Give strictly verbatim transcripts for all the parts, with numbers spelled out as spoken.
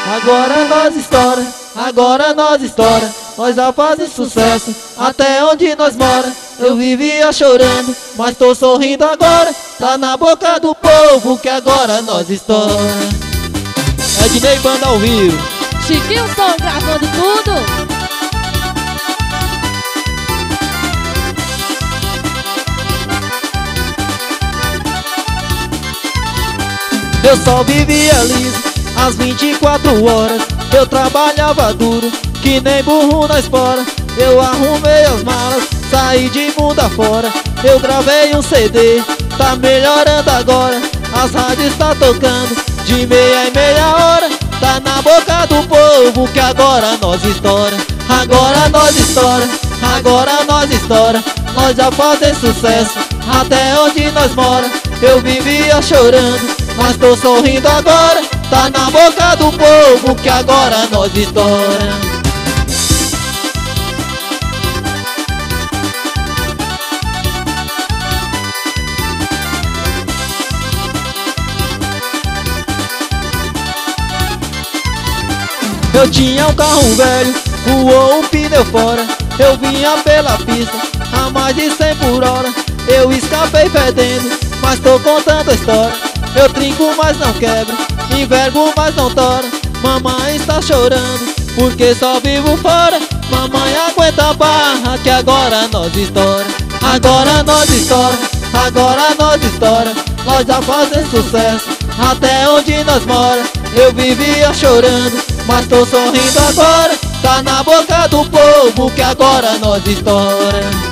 agora nós estoura, agora nós estoura. Nós já fazemos sucesso, até onde nós mora. Eu vivia chorando, mas tô sorrindo agora. Tá na boca do povo que agora nós estoura. Ednei Banda ao vivo, Chiquinho Som gravando tudo. Eu só vivia liso, às vinte e quatro horas. Eu trabalhava duro, que nem burro na espora. Eu arrumei as malas, saí de mundo afora. Eu gravei um C D, tá melhorando agora. As rádios tá tocando, de meia em meia hora. Tá na boca do povo que agora nós estoura. Agora nós estoura, agora nós estoura. Nós já fazemos sucesso, até onde nós mora. Eu vivia chorando, mas tô sorrindo agora. Tá na boca do povo que agora nós estoura. Eu tinha um carro velho, voou o pneu fora. Eu vinha pela pista a mais de cem por hora. Eu escapei fedendo, mas tô contando a história. Eu trinco, mas não quebro, envergo, mas não tora. Mamãe está chorando, porque só vivo fora. Mamãe aguenta a barra, que agora nós estoura. Agora nós estoura, agora nós estoura. Nós já fazemos sucesso, até onde nós mora. Eu vivia chorando, mas tô sorrindo agora. Tá na boca do povo que agora nós estoura.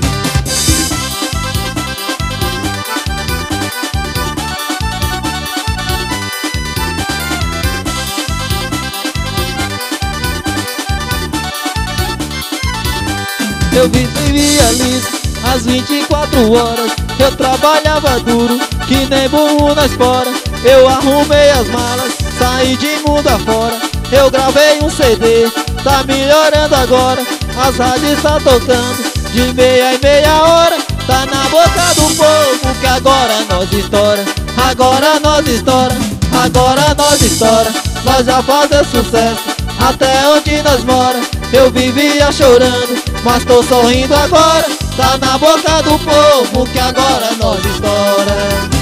Eu vivia liso, às vinte e quatro horas. Eu trabalhava duro, que nem burro na espora. Eu arrumei as malas, saí de mundo afora. Eu gravei um C D, tá melhorando agora. As rádios tá tocando, de meia em meia hora. Tá na boca do povo que agora nós estoura. Agora nós estoura, agora nós estoura. Nós já fazemos sucesso, até onde nós mora. Eu vivia chorando, mas tô sorrindo agora. Tá na boca do povo que agora nós estoura.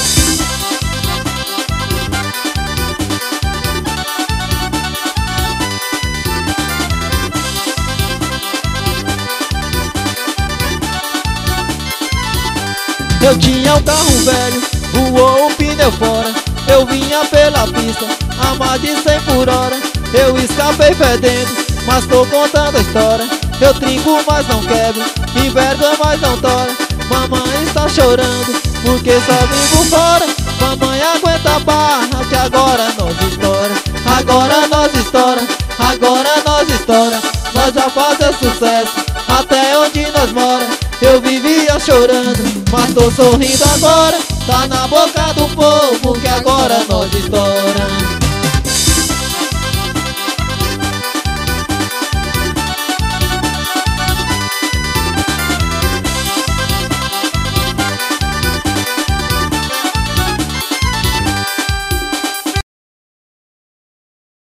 Eu tinha um carro velho, voou o pneu fora. Eu vinha pela pista a mais de cem por hora. Eu escapei fedendo, mas tô contando a história. Eu trinco, mas não quebro, envergo, mas não tora. Mamãe está chorando, porque só vivo fora. Mamãe aguenta a barra, que agora nós estoura. Agora nós estoura, agora nós estoura. Nós já fazemos sucesso, até onde nós mora. Eu vivia chorando, mas tô sorrindo agora. Tá na boca do povo que agora nós estoura.